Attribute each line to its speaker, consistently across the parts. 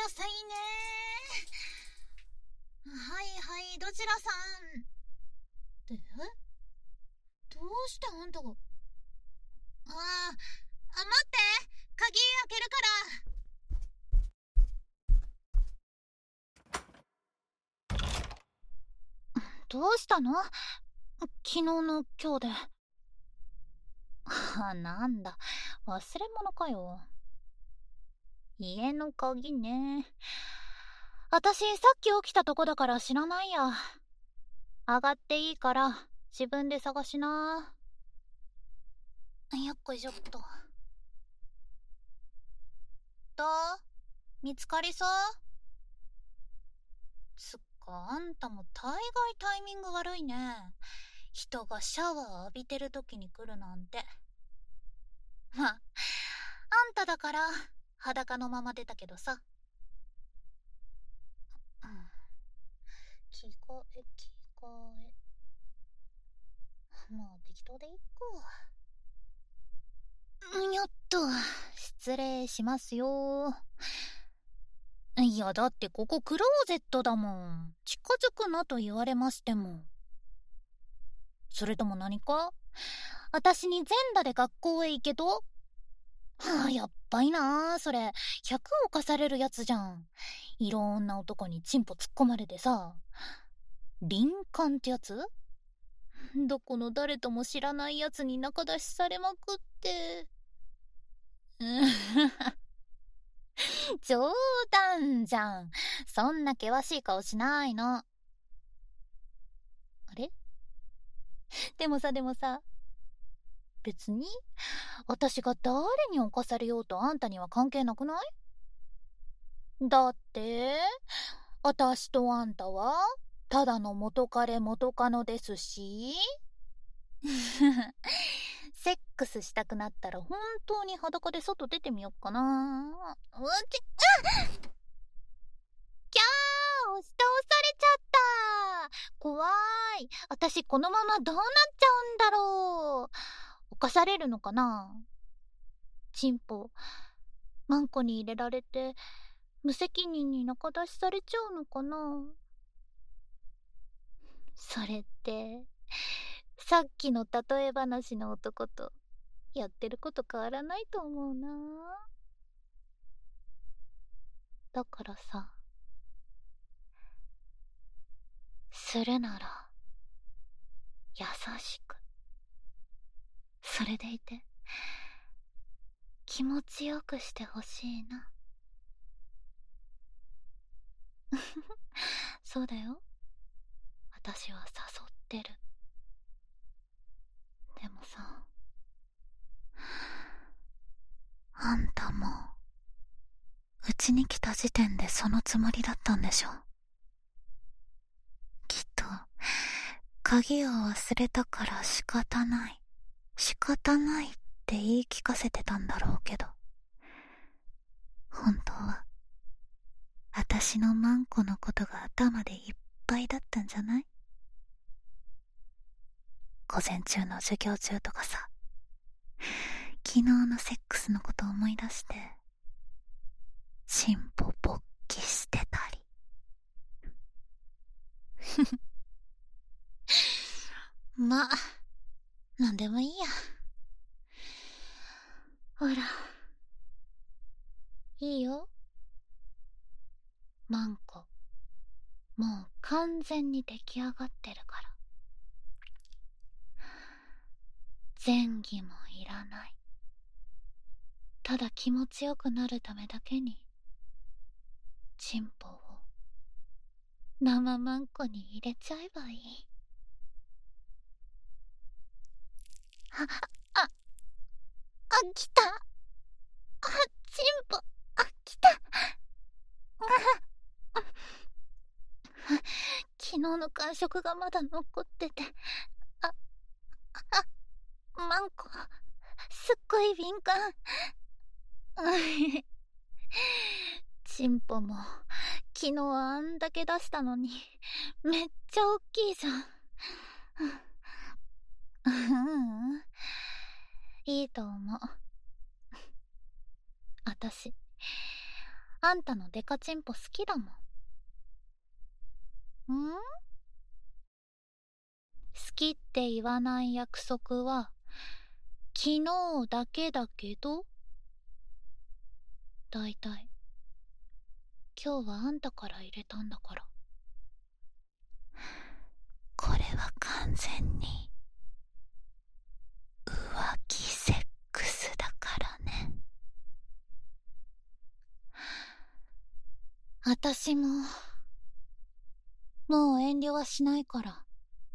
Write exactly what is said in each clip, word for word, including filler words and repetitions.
Speaker 1: さいね。はいはい、どちらさん。で、どうしてあんたが。ああ、あ、待って、鍵開けるから。どうしたの？昨日の今日で。あ、なんだ、忘れ物かよ。家の鍵ね。私、さっき起きたとこだから知らないや。上がっていいから、自分で探しな。よっこいしょっと。どう？見つかりそう？つっか、あんたも大概タイミング悪いね。人がシャワー浴びてる時に来るなんて。まあ、あんただから裸のまま出たけどさ。うん、着替え着替え。まあ適当でいいか。よっと、失礼しますよ。いや、だってここクローゼットだもん。近づくなと言われましても。それとも何か？私に全裸で学校へ行けと？はあ、やっばいなあ、それ。ひゃく犯されるやつじゃん。いろんな男にチンポ突っ込まれてさ。林間ってやつ？どこの誰とも知らないやつに仲出しされまくって。冗談じゃん。そんな険しい顔しないの。あれ？でもさ、でもさ、別に私が誰に侵されようとあんたには関係なくない？だって私とあんたはただの元彼元カノですし。セックスしたくなったら本当に裸で外出てみよっかな。うち、あっ、キャー、押し倒されちゃった。怖い。私このままどうなっちゃうんだろう。犯されるのかな。チンポマンコに入れられて無責任に仲出しされちゃうのかな。それってさっきの例え話の男とやってること変わらないと思うな。だからさ、するなら優しく、それでいて気持ちよくしてほしいな。そうだよ、私は誘ってる。でもさ、あんたもうちに来た時点でそのつもりだったんでしょ。きっと鍵を忘れたから仕方ない仕方ないって言い聞かせてたんだろうけど、本当は私のマンコのことが頭でいっぱいだったんじゃない？午前中の授業中とかさ、昨日のセックスのこと思い出してチンポ勃起してたり。まあ、なんでもいいや。ほら、いいよ。マンコもう完全に出来上がってるから。前儀もいらない。ただ気持ちよくなるためだけにチンポを生マンコに入れちゃえばいい。あ、あ、あ、来た。あ、チンポ、あ、来た。昨日の感触がまだ残ってて、あ、あ、マンコすっごい敏感。チンポも昨日あんだけ出したのにめっちゃ大きいじゃん。ううん、いいと思う。あたしあんたのデカチンポ好きだもん。ん？好きって言わない約束は昨日だけだけど、だいたい今日はあんたから入れたんだから。これは完全に浮気セックスだからね。あたしももう遠慮はしないから、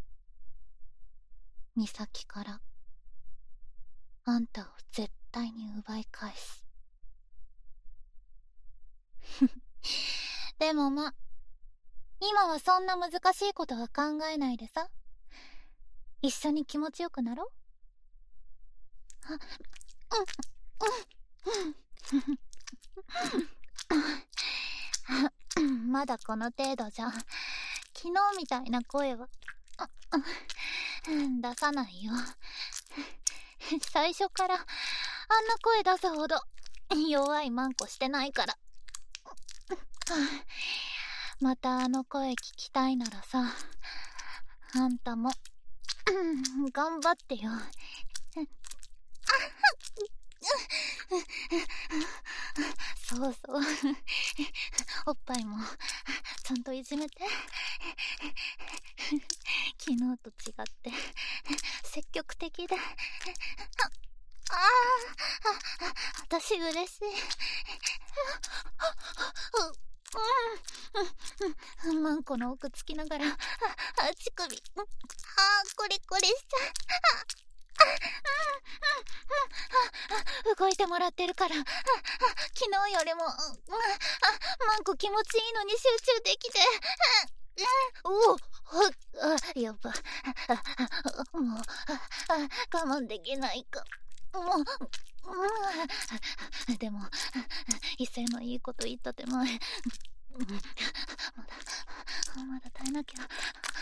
Speaker 1: 美咲からあんたを絶対に奪い返す。でもま、今はそんな難しいことは考えないでさ、一緒に気持ちよくなろう。あ、うん、まだこの程度じゃ昨日みたいな声は出さないよ。最初からあんな声出すほど弱いマンコしてないから。またあの声聞きたいならさ、あんたも頑張ってよ。そうそう、おっぱいもちゃんといじめて。昨日と違って積極的で、ああ、私嬉しい。うん、マンコの奥つきながら、あ、乳首、あ、コリコリしちゃう。動いてもらってるから、昨日よりも、マンコ気持ちいいのに集中できて、おお、やっぱ、もう、我慢できないか。もう、でも、威勢のいいこと言った手前、まだ、まだ耐えなきゃ。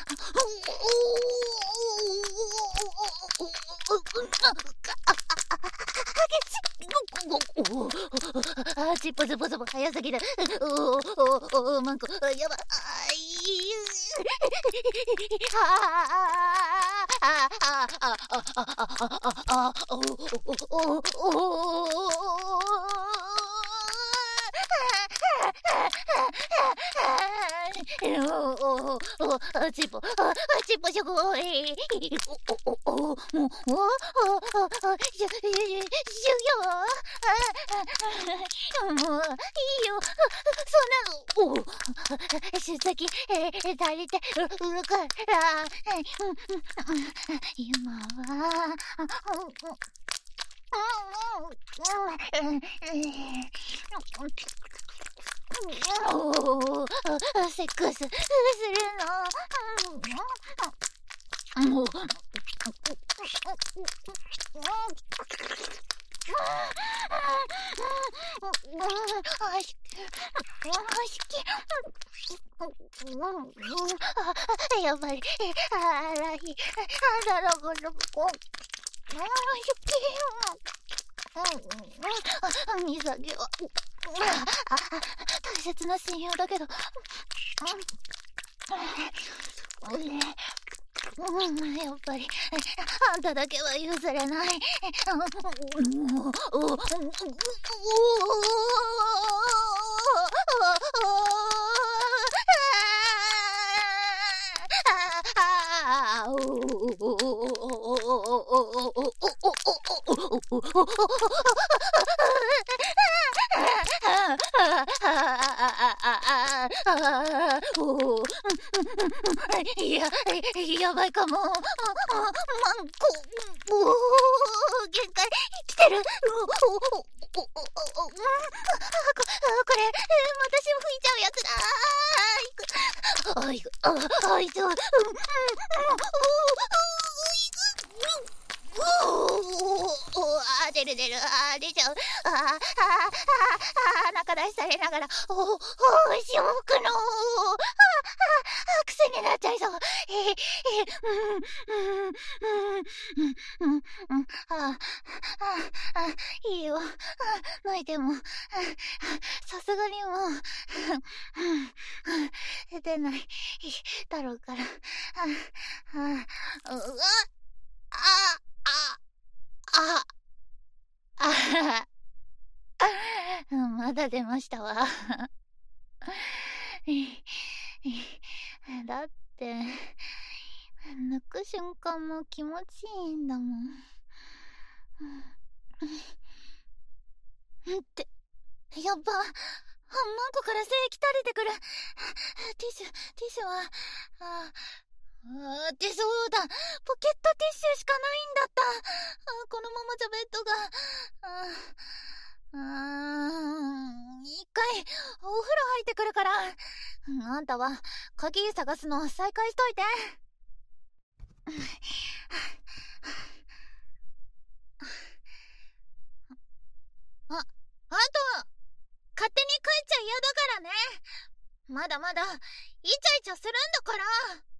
Speaker 1: あ、チッポズポズポ早すぎる。おおおお、マンコやばい。ああああああああおおおおおチッポチッポショコおおおおもうおしゅ修行もういいよ、そんなの。お出席足りてるから今はおー、セックスするの。もうやっぱりあらひあだろごろごみさきは大切な親友だけど、やっぱりあんただけは譲れない。いや、やばいかも。マンコ、限界来てる。これ、私を吹いちゃうやつだ。あいく、あいく、あいつ、あ、出る出る、あ、出ちゃう。ああ、ああ、中出しされながら、おお、しょくの、あ、癖になっちゃいそう。 ああ、いいよ。泣いても、さすがにもう、出ないだろうから。あ、あ、うわ、あ、あ、あ、あ、まだ出ましたわ。だって、抜く瞬間も気持ちいいんだもん。って、やっば、マンコから精液垂れてくる。ティッシュ、ティッシュは、あ、あってそうだ、ポケットティッシュしかないんだった。あ、このままじゃベッドが、あ、あー、一回、お風呂入ってくるから。あんたは、鍵探すの再開しといて。あ、あと、勝手に帰っちゃ嫌だからね。まだまだ、イチャイチャするんだから。